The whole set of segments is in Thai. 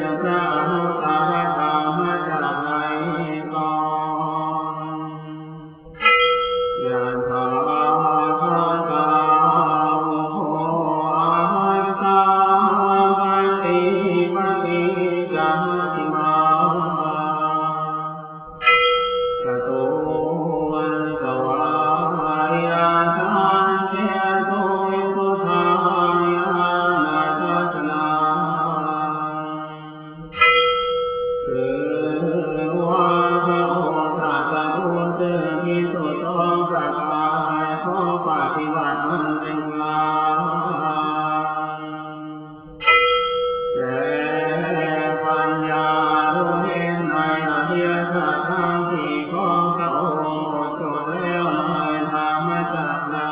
พระอนุตตรธรรมจากไหนก่อนยะถาภะคะโมอะหันตาปฏิปฏิจันติมาสตุวันสวายาทานเชโตยุทธายานาทัสนาคือว่าพระองค์ตรัสรู้ซึ่งมีสุดองค์ประการของปฏิบัติมันเป็นกลางแต่ปัญญารู้เห็นในอริยสัจทั้งสี่ของพระองค์หมดจดแล้วในธรรมจักรใด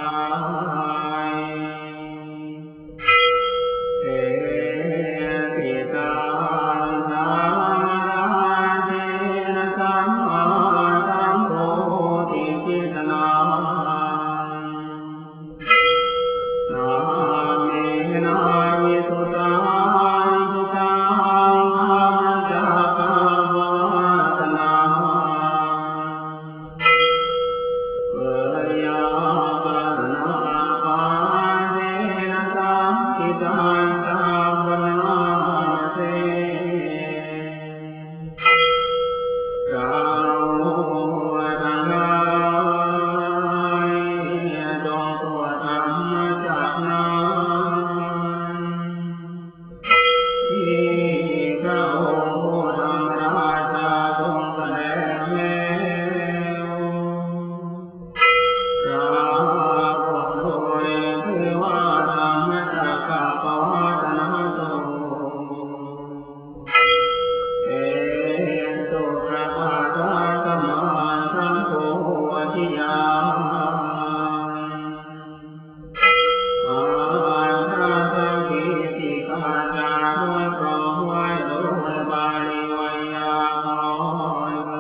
เอติตาสารเทนะสัมมาสัมโพธิจิตนานาเมนาวิสุตตังสุตังธรรมจักรวัฏนาเปิยาปะนาปาเทนะสัมกิตังสัมปนาเสกาโมตังไงจงตัวธรรมจักรนั้นที่พระองค์ผู้ธรรมราชาทรงแสดงแล้วปรากฏโดยชื่อว่าธรรมจักรปวัตตนโตเอตุปะปะทะสัมมาสัมโพธิญาณอาราสังคีติกาจาด้วยกรองไว้โดยบาลีไวยากรณ์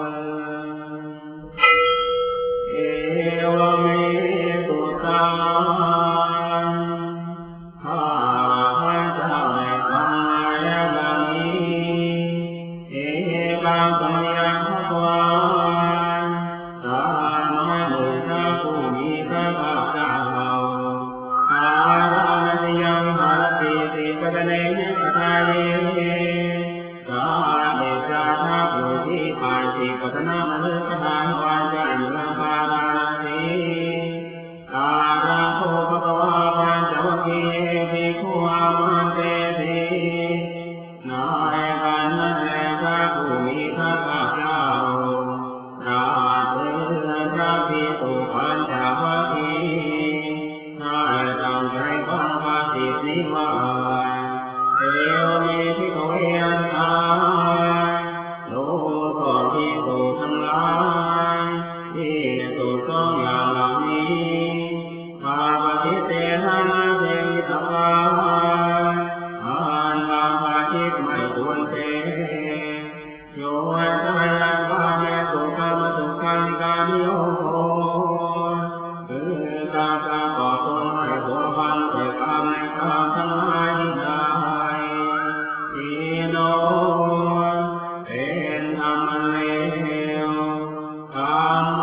เอวเมตุตังข้าพระเจ้าได้ฟังมาแล้วดังนี้เอบางสมยังพระวานตาน้อยหนึ่งพระผู้มีพระภาคเจ้าอาราณยังภารติติปะเนยกทาเยกาเดชาทาปุถิปาติปัตนามฤคทานวาจานุลภาราสีอาราโภภควาปัญจวัคคีย์ภิกขุอามันเตตินายกันนั่นแหละพระผู้มีพระภาคเจ้าตรัสเตือนพระภิกษุปัญจวัคคีย์ให้ตั้งใจฟังพระสิทธิว่าเอวเมภิกขุเอันตาดูก่อนภิกษุทั้งหลายที่สุดสองอย่างเหล่านี้ข้าพระทิเตนะนาเทวิตวาอันบางปาทิตไม่ควรเป็นโยตายันวาเมสุขามสุขันกามิโยโคคือการก่อตนให้ผัวพันด้วยกามในกามทั้งหลายนี้ได้อีโนเป็นธรรมอันเลวกามโม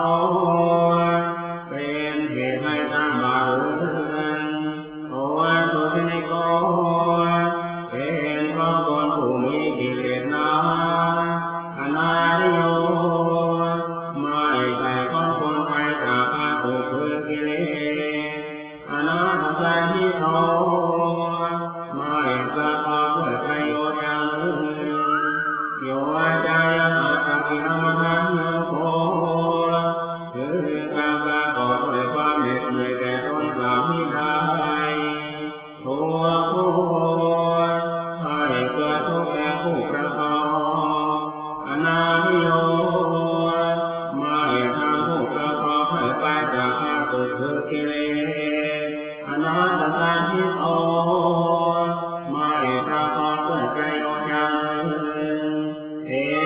เป็นเหตุให้ตั้งบาปเรือนโอสุขินิโกเป็นของคนผู้มีกิเลสหนาอนาริโยไม่ใช่ของคนไปจากการถูกคือกิเลสอนาถสันติโตไม่ประกอบด้วยประโยชน์อย่างอื่นโยจายันตกินามทันโยโคคือการประกอบด้วยความเหน็ดเหนื่อยแก่ตนกล่าวมิได้ทุกผู้ให้เกิดทุกข์แก่ผู้ประกอบอนาภิโยไม่ทำผู้ประกอบให้ไปจากความสุขคือกิเลสอนาถสันติโตไม่ประกอบด้วยประโยชน์อย่างอื่นเอ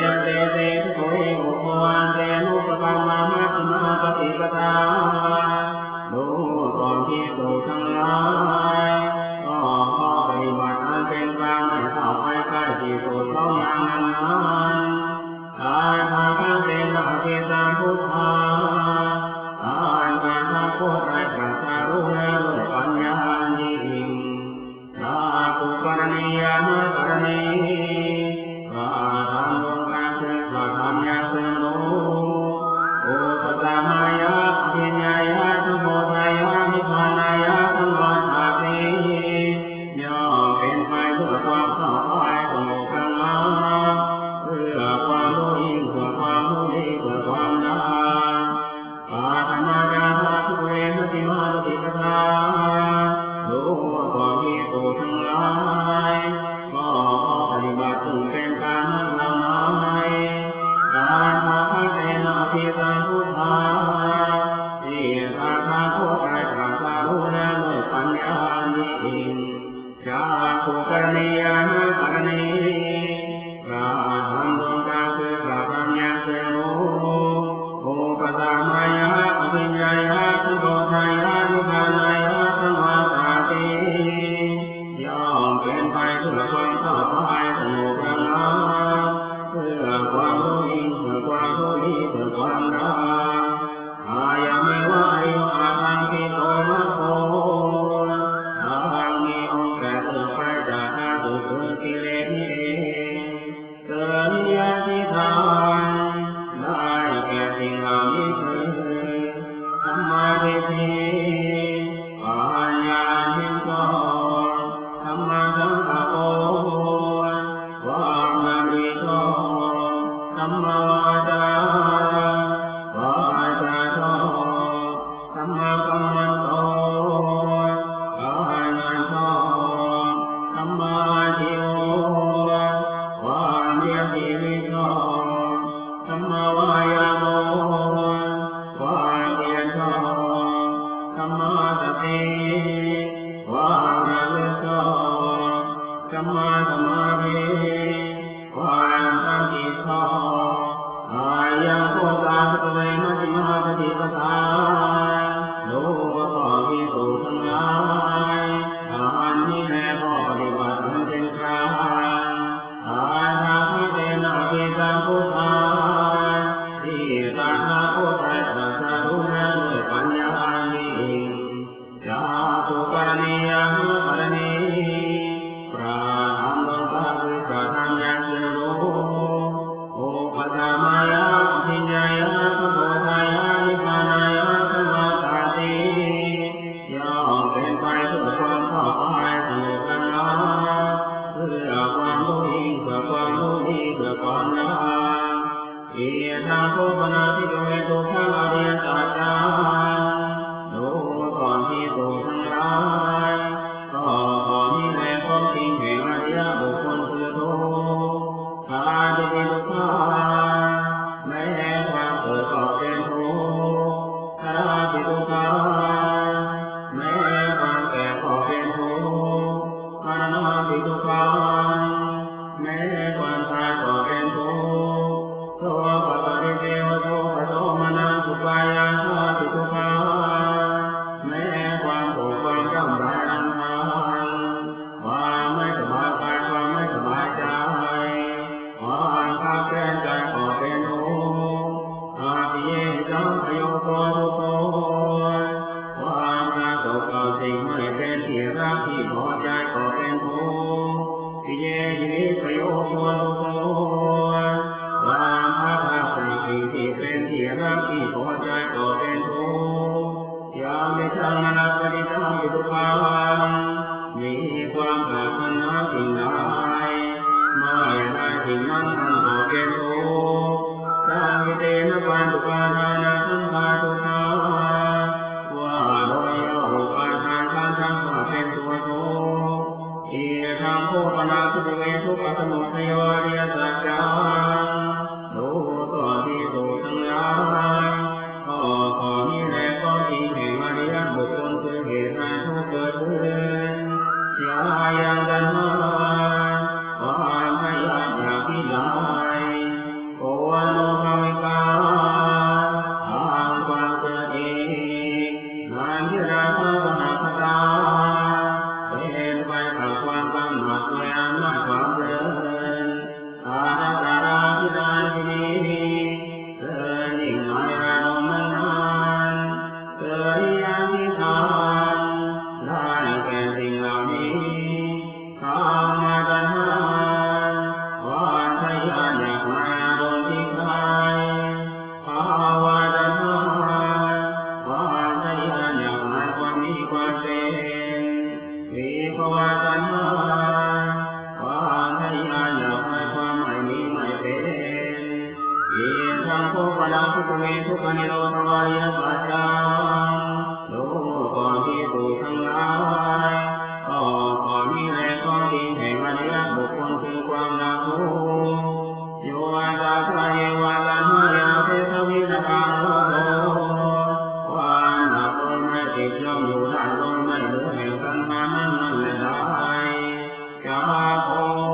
ริโตสัมมาวาจาวาจาโตสัมมากัมมันโตกายันโตสัมมาทิโววาเมียทิวิโตสัมมาวายาโมวาเกียรโตสัมมาสติวาระลึกโตสัมมาสมาธิวาสังกิโตอายังโคตาสเวมัชฌิมาปฏิปทาโลภะข้อภิกษุทั้งหลายอันนี้แลข้อปฏิบัตินั้นเป็นกลางอาณาภิเตนะภิสัมพุทธาที่ตถาคตตรัสรู้แล้วด้วยปัญญานี้จาตุกรณียังกรณีพระธรรมโลกาวิปธรรมยังเจริญโอปะธรรมายาปิญญายาสมุทัยานิพพานายาสมาตาติย่อมเป็นไปเพื่อความเข้าใจสนุกกันนะเพื่อความรู้ยิ่งเพื่อความรู้ดีเพื่อความละอิทาโคปนาทิโกเวตุขะอริยสัจจาโลก่อนที่สุทั้งหลายก็ขอนี้แลความจริงแห่งอริยบุคคลคือทุกขะทิฏฐิทุกขาแม้ความเกิดก็เป็นทุกขะทิฏฐิทุกขาแม้ความแก่ก็เป็นทุกขะนาทิฏฐิทุกขาแม้ความตายก็เป็นทุกข์โสภะปริเทวโสภะโสมนัสสุปายาสาทิฏฐิทุกขาแม้ความโกรธความร่ำไรรำคาญความไม่สบายกายความไม่สบายใจความขับแค้นใจก็เป็นทุกข์อาทิเยจังพโยโกทุกโกความปรากฏต่อสิ่งไม่เป็นที่รักที่พอใจก็เป็นทุกข์ทิเยหิพโยโกทุกโกความอาภัพในสิ่งที่เป็นที่รักที่พอใจก็เป็นทุกข์ยามไม่ทำนักปฏิทังทุกขังมีความปรารถนาสิ่งใดไม่ได้สิ่งนั้นมันก็เป็นทุกข์สังกิเตนะปัญจุปาทานะสังขารทุกขาว่าโดยย่ออุปาทานการทั้งว่าเป็นตัวทุกข์อิทางโคปนาสุเวทุกขสมุทัยอริยสัจจาโลก่อนที่สุทั้งหลายก็ขอนี้แลก็จริงแห่งอริยบุคคลคือเหตุให้ทุกข์เกิดขึ้นยายังดันมาความพยายามอยากที่ได้โอวันโลภาวิกาทางความเกิดเองงานที่ราชาหาคตาเป็นไปกับความกำหนัดด้วยอำนาจความเพลินอาณาการาธิดานที่นี้เกิดยิ่งหน่อยเราไม่นานเกิดยังที่ทานได้แก่สิ่งเหล่านี้ข้ามาดันหาวาทยานอยากมาโดนที่ใครภาวาดันหาวาทยานอยากมาความมีความเป็นวิภวาดันหาวาทยานอยากมาความไม่มีไม่เป็นอิทังโคปนาสุเวทุกขนิโรธวาริยสัจจังโลก่อนที่สุทั้งหลายก็ขอนี้แลก็จริงแห่งอริยบุคคลคือความละทุกข์โยวาตาสะเยวาลันหายาเทสวิตกังโลโภความหนักตนไม่ติดย่อมอยู่ได้ตนไม่เหลือแห่งสังขารนั้นไม่ได้จาโค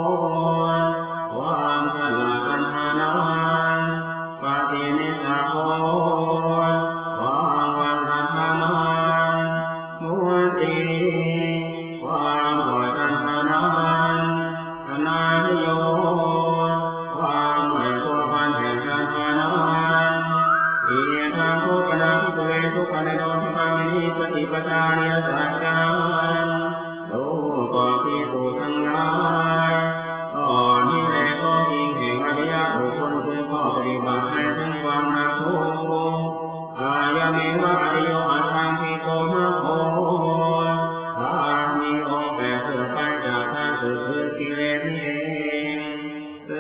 ความขนาดกันหานั้นปฏินิสสะโคความวาง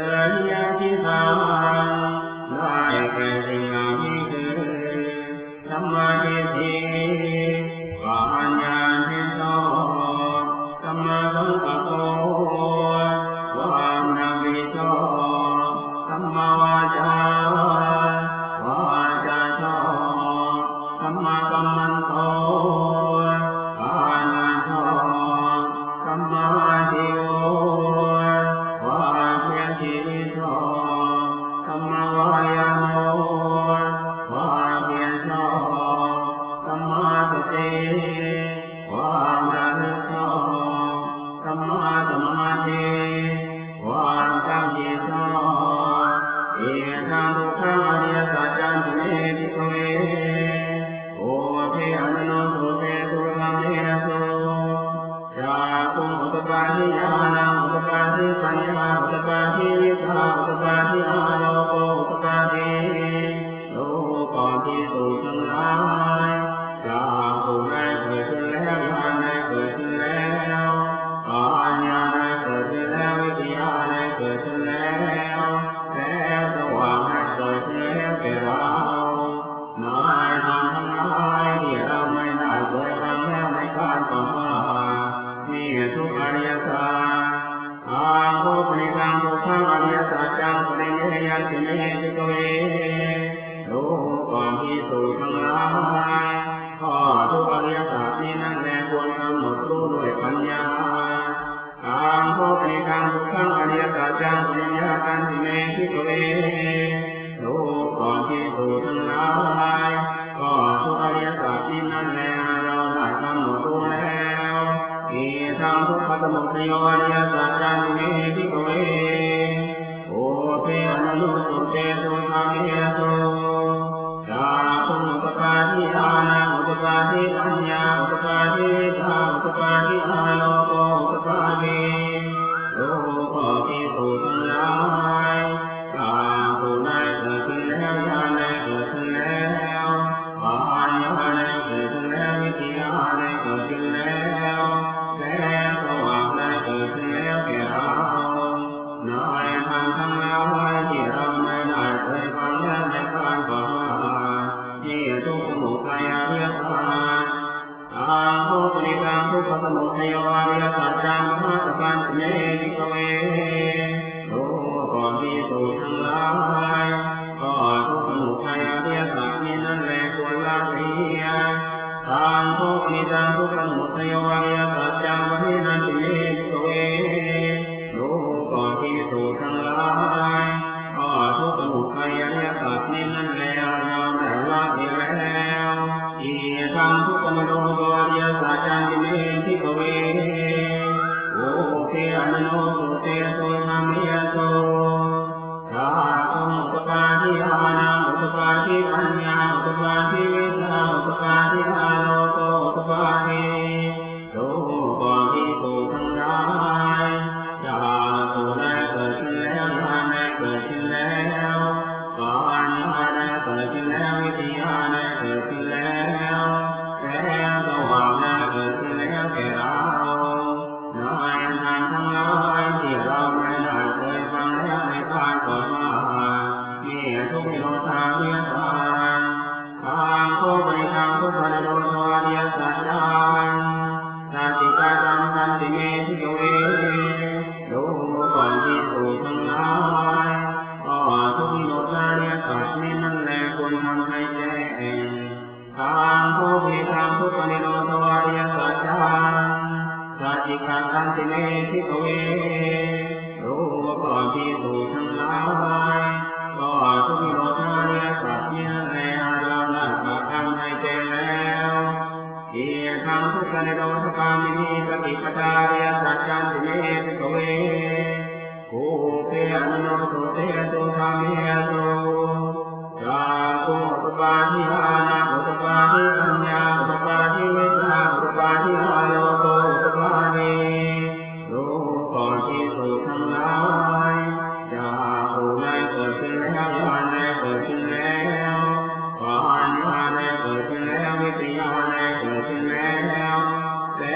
ญญาทิฏฐานได้แก่สิ่งเหล่านี้คือสัมมาทิฏฐิปัญญาเห็นชอบสัมมาสังกัปโปวานามิชอบสัมมาวาจาวาจาชอบสัมมากัมมันโตกายันชอบสัมมาอาชีโววาเพียรชีวิตชอบสัมมาวายาโมวาเพียรชอบสัมมาสติวาระลึกชอบสัมมาสมาธิวาตั้งจิตชอบเอตังทุกขังอริยสัจจังตุเมภิกขเวโอเทอนุโนสุเตตุธัมเมนะโสจาตุอุตปาทิญาณังอุตปาทิปัญญาอุตปาทิวิชาอุตปาทิอาโลโกอุตปาทิโลกภิกษุทั้งหลายจากผู้ใดเกิดขึ้นแล้วญาณได้เกิดขึ้นแล้วปัญญาได้เกิดขึ้นแล้ววิทยาได้เกิดขึ้นแล้วแล้วสว่างได้เกิดขึ้นแล้วแก่เรานายทำทั้งหลายที่เราไม่ได้เคยทำแล้วในการก่อนว่ามีทุกอริยสัจทางโลกในทางทุกขังอริยสัจจังปริเยยันติเมภิกขเวโลกภิกษุทั้งหลายข้อทุกอริยสัจนี้นั่นแลควรกำหนดรู้ด้วยปัญญาทางโลกในทางทุกขังอริยสัจจังปริเยยันติเมภิกขเวโลกภิกษุทั้งหลายข้อทุกอริยสัจนี้นั่นแลเราได้กำหนดรู้แล้วอีทางทุกขสมุทัยอริยสัจจังติเมภิกขเวโอเทอนุโนสุเตตุธัมเมนะโสจาตุอุตปาทิญาณังอุตปาทิปัญญาอุตปาทิวิชาอุตปาทิอาโลโกอุตปาทิโลกภิกษุทั้งหลายจากผู้ใดเกิดขึ้นแล้วญาณได้เกิดขึ้นแล้วปัญญาได้เกิดขึ้นแล้ววิทยาได้เกิดขึ้นแล้วแล้วสว่างได้เกิดขึ้นแล้วแก่เรานายทางทั้งหลายที่เราไม่ได้เคยฟังแล้วในการก่อนว่านี่ทุกสมุทัยอริยสัจทางโลกในทางทุกขสมุทัยอริยสัจจังมหาสัพพันติเมภิกขเวโลกภิกษุทั้งหลายก็ทุกสมุทัยอริยสัจนี้นั่นแลควรละเสียทางโลกในทางทุกขสมุทัยอริยสัจจังปรินันติเมภิกขเวโลกภิกษุทั้งหลายก็ทุกสมุทัยอริยสัจนี้นั่นแลเราได้ละเสียแล้วอีทางทุกขนิโรธอริยสัจจังติเมภิกขเวโอเทอนุโนสุเตตุธัมเมนะโสจาตุอุตปาทิญาณังอุตปาทิปัญญาอุตปาทิวิชาอุตปาทิอาโลโกอุตปาทิโลกภิกษุทั้งหลายจากผู้ใดเกิดขึ้นแล้วญาณได้เกิดขึ้นแล้วปัญญาได้เกิดขึ้นแล้ววิทยาได้เกิดขึ้นแล้วแล้วสว่างได้เกิดขึ้นแล้วแก่เรานายทางทั้งหลายที่เราไม่ได้เคยฟังแล้วในการก่อนว่ามีทุกนิโรธาริยสัจทางโลกในทางทุกขนิโรธาริยสัจจังสัจจิกาตัมสันติเมภิกขเวโลกภิกษุทั้งหลายก็ทุกนิโรธาริยสัจนี้นั่นแลควรทำให้แจ้งทางโลกในทางทุกขนิโรธาริยสัจจังสัจจิกาตัมติเมภิกขเวโลกภิกษุทั้งหลายก็ทุกนิโรธาริยสัจนี้นั่นแลเราได้กระทำให้แจ้งแล้วอีทางทุกขนิโรธคามินีปฏิปทาริยสัจจันติเมภิกขเวโอเทอนุโนสุเตตุธัมเมนะโสจาตุอุตปาทิญาณังอุตปาทิปัญญาอุตปาทิวิชาอุตปาทิอาโลโกอุตปาทิโลกภิกษุทั้งหลายจากผู้ใดเกิดขึ้นแล้วญาณได้เกิดขึ้นแล้วปัญญาได้เกิดขึ้นแล้ววิทยาได้เกิดขึ้นแล้วแล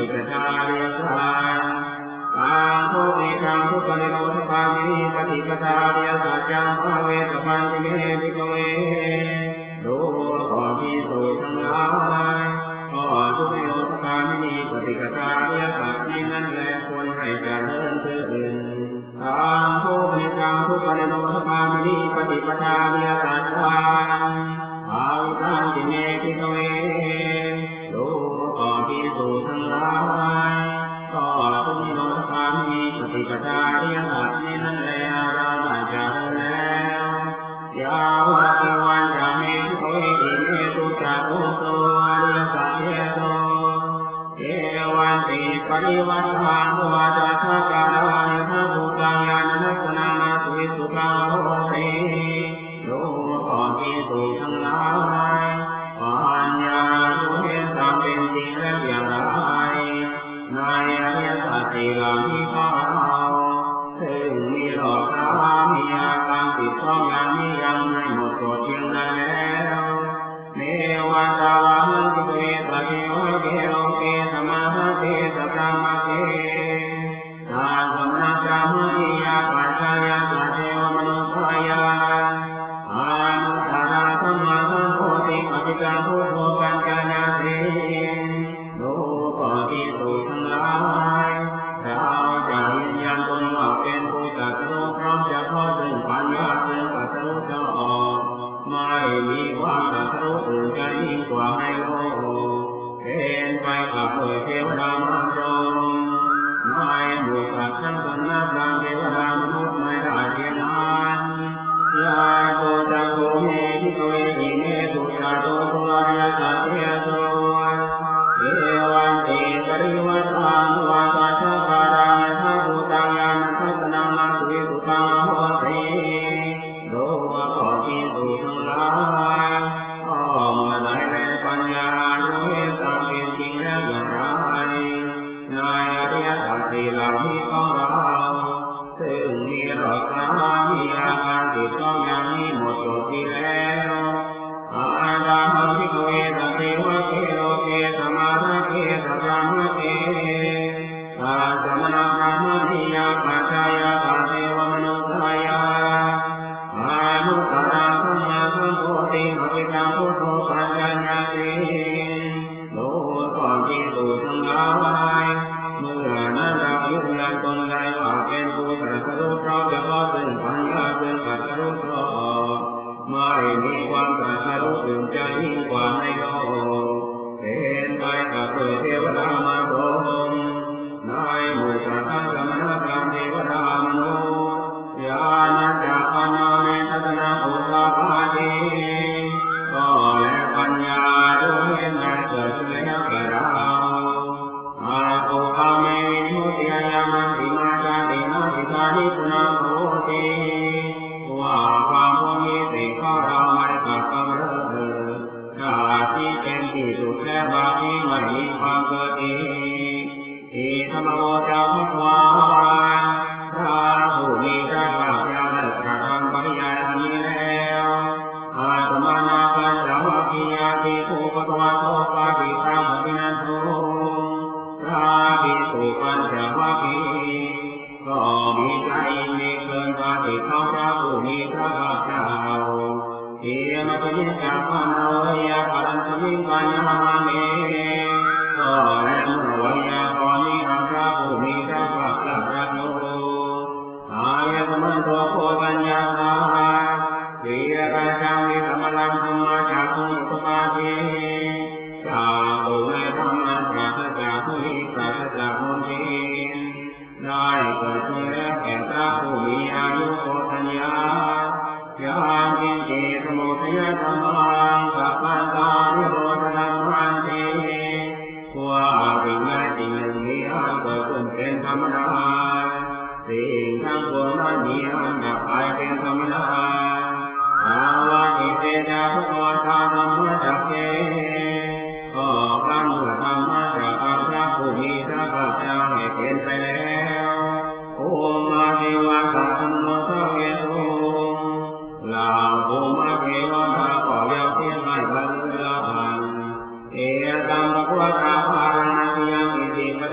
กชาเรียสานทางทุกนิทางทุกปริโนทปามิปฏิปทาเรียสัจจังภเวตปันติเมภิกขเวดูก่อนภิกษุทั้งหลายก็ทุกนิโรธปามิปฏิปทาเรียสัจนี้นั่นแหละควรให้เจริญขึ้นทางทุกนิทางทุกปริโนทปามิปฏิปทาเรียสัจจังภาวิตันติเมภิกขเวดูก่อนภิกษุทั้งหลายก็ทุกนิโรธปามิปฏิปทาเรียสัจนี้นั่นแหละเราได้เจริญแล้วยาวะเอวันจะเมภิกขเวอิเมตุจารุโตอริยสัจเจโตเอวันติปริวัฏฐานวาจาทักการานิทัพพุตังญาณทัศนานาสุวิสุขังโหติดูก่อนภิกษุทั้งหลายปัญญารู้เห็นตามเป็นจริงแล้วอย่างไรในอริยสัจสี่เหล่านี้ของเราซึ่งมีหลอกตามีอาการติดข้องอย่างนี้ยังไม่หมดตัวเพียงใดแล้วเนวันตาวะหันติเวตะเทวะเกโลเกสมาหะเตสะพระมะเกตาสมณะจามหิยาปัจจายาสัจเทวมนุสายาอานุตตระสัมมาสัมโพธิปฏิกังพุทโธปัญจญาเตดูก่อนภิกษุทั้งหลายเราจะยืนยันตนว่าเป็นผู้ตรัสรู้พร้อมจะเข้าถึงปัญญาซึ่งตรัสรู้ชอบไม่มีความตรัสรู้อื่นจะยิ่งกว่าในโลกเป็นไปกับเทวดามารพรหมไม่หมู่สัตว์ทั้งสนนับพรหมเทวดามนุษย์ไม่ได้เทียมนั้นยาโกจักโกเมภิกขเวหิเมตุจาโตโตอริยสัจเจโตเอวันติปริวัฏฐานวาจาทักการานิทัพพุตังญาณทัศนานาสุวิสุขังโหติดูก่อนภิกษุทั้งหลายก็เมื่อใดแลปัญญารู้เห็นตามเป็นจริงแล้วอย่างไรในอริยสัจสี่เหล่านี้ของเราซึ่งมีหลอกตามีอาการติดข้องอย่างนี้หมดจดที่แล้วอาดาหังภิกขเวตะเทวะเกโลเกสมาหะเกสะพระมะเกตาสมณะพระมหิยาปัจจายาสัจเทวมนุสายาอานุตตระสัมมาสัมโพธิปฏิกังพุทโธปัญจญาเตดูก่อนภิกษุทั้งหลายเมื่อนั้นเรายืนยันตนได้ว่าเป็นผู้ตรัสรู้พร้อมจะเข้าถึงปัญญาซึ่งตรัสรู้ชอบไม่มีความตรัสรู้อื่นจะยิ่งกว่าในโลกเป็นไปกับเทวดามารพรหมในหมู่สัตว์ทั้งสมณะพราหมณ์เทวดามนุษย์ญาณจักขณาเนทัศนะอุตตปาทิก็และปัญญารู้เห็นได้เกิดขึ้นแล้วแก่เราอาโกคาเมวิมุตติยามันติมาจาตินาติกานิปุนาโหติว่าความพวกนี้สิ่งของเราไม่กัดกำเริบถ้าที่เป็นที่สุดและบางที่ไม่มีความเกิดอีกที่ธรรมโมจาภควาพระผู้มีพระภาคเจ้าได้ตรัสคำปริยายอันนี้แล้วอาตมานาปัญจวัคคียาภิกขุปตวะโตปาติตังปฏินันโทพระภิกษุปัญจวัคคีย์ก็มีใจมีเกินกว่าที่เขาพระผู้มีพระภาคเจ้าเทียมปฏิจักขณาวยาปัญจมิปัญญาเมก็และเมื่อวิยากรนี้ทำพระผู้มีพระภาคเจ้าตรัสรู้อายตมันโตโพปัญญาสาวิยาการจังวิธรรมลังธรรมาจากขุปปาทิจากองค์ในธรรมะปราศจากทุลีปราศจากมลทินได้เกิดขึ้นแล้วแก่พระผู้มีอายุโกฏัญญายามกินจิสมุทัยธรรมังสัพพันตานิโรธธรรมันติว่าสิ่งใดสิ่งหนึ่งมีอันเกิดขึ้นเป็นธรรมดาสิ่งทั้งปวงนั้นมีอันดับไปเป็นธรรมดาภาวะอิเตจะภควตาธรรมจักเกก็ครั้งเมื่อธรรมะจากพระผู้มีพระภาคเจ้าให้เป็นไปแล้วโอมาเทวะสัมโนทเวโตลาโอมาเทวะก็ยังเพียงไม่บรรลุละอันเอตัมภควตาภารณะยังอิติป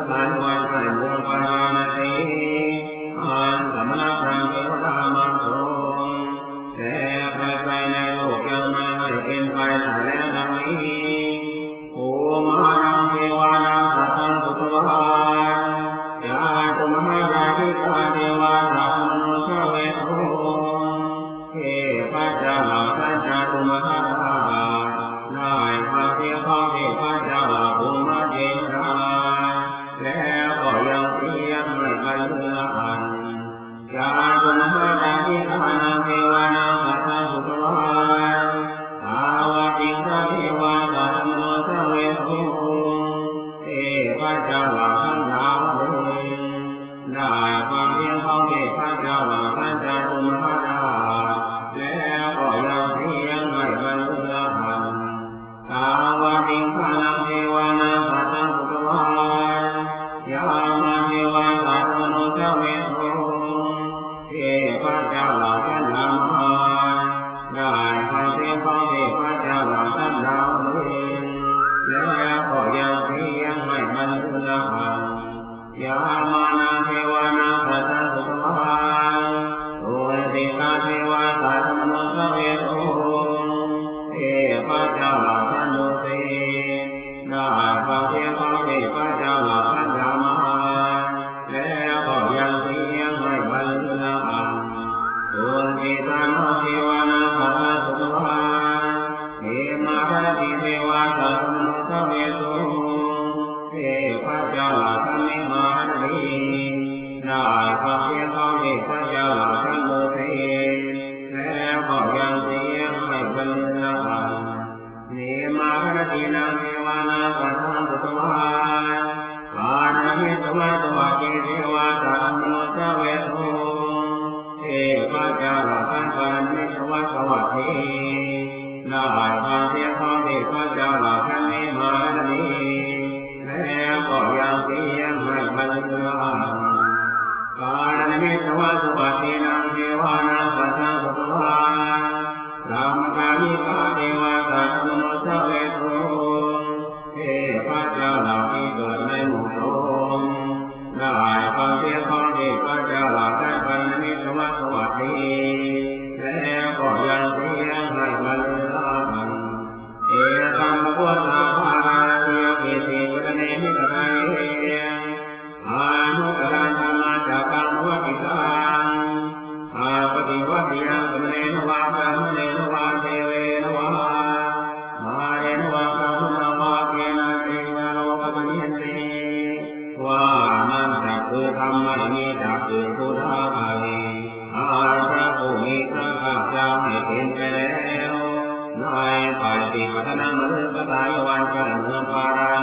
สานวันขันเมืองปาราณสีอันสมณพราหมณ์เทวดามาทรงแต่ใครๆในโลกยังไม่เป็นไปได้แล้วดังนี้โอมหานังเทวานังสัตตังสุตวาญาตุมหาราชิกาเทวานังมนุสเวโทเทพเจ้าเหล่าท่านจาตุมหาราชได้พาเที่ยวของเทพเจ้าเหล่าภูมิเจนราแล้วก็ยังเพียงไม่บรรลุอันญาตุมหาราชิกานังเทวานังสัตตังสุตวาสาวติงเทวานังมนุสเวโทเทพเจ้าเหล่าท่านดาวดึงได้ความเพียงของเทพเจ้าเหล่าท่านจาตุมหาราชแล้วก็ยังเพียงไม่บรรลุอันสาวติงเทวานังสัตตังสุตวายามาเทวาสัตมนุสเวโทเทพเจ้าเหล่าท่านนำมาได้ความเพียงของเทพเจ้าเหล่าท่านดาวดึงแล้วก็ยังเพียงไม่บรรลุอันยามานาเทวานังสัตตังสุตวาโอติกาเทวาสัตมนุสเวโทเทพเจ้าเหล่าท่านดุสิตได้ความเพียงของเทพเจ้าเหล่าท่านยามาแล้วก็ยังเพียงไม่บรรลุอันโอติกาเทวานังสัตตังสุตวาเทมาทิเทวาสัตมนุสเวโทเทพเจ้าเหล่าท่านนิมานีได้ความเพียงของเทพเจ้าเหล่าท่านดุสิตแล้วก็ยังเพียงไม่บรรลุอันนิมาทินังเทวานังสัตตังสุตวาปานามิตวะตวะเกเทวาสัตมนุสเวโทเทพเจ้าเหล่าท่านปานามิตวะตวะเกได้ความเพียงของเทพเจ้าเหล่าท่านนิมานีแล้วก็ยังเพียงไม่บรรลุอันปานามิตวะตวะเกนังเทวานังสัตตังสุตวารามกามิกาเทวาสัตมนุสเวโทเทพเจ้าเหล่าที่เกิดในหมู่สงฆ์ได้ความเพียงของเทพเจ้าเหล่าท่านปานามิตวะตวะเกแล้วก็ยังเพียงไม่บรรลุอันเอตัมภะคะวะตาภาราติยเกติปุตเนมิตรัยอานุตรังธรรมจักขังวะติตังอาปฏิวัติยังสมเนนวาพระมุเนนวาเทเวนวามาเรนวาพระมุนวาเกนะเทวโลกปนิยันติว่านั่นจักคือธรรมะนี้จักคือพุทธะภาลีอาพระผู้มีพระภาคเจ้าให้เป็นไปแล้วในปฏิปทานมฤคทายวันกันเมืองปารา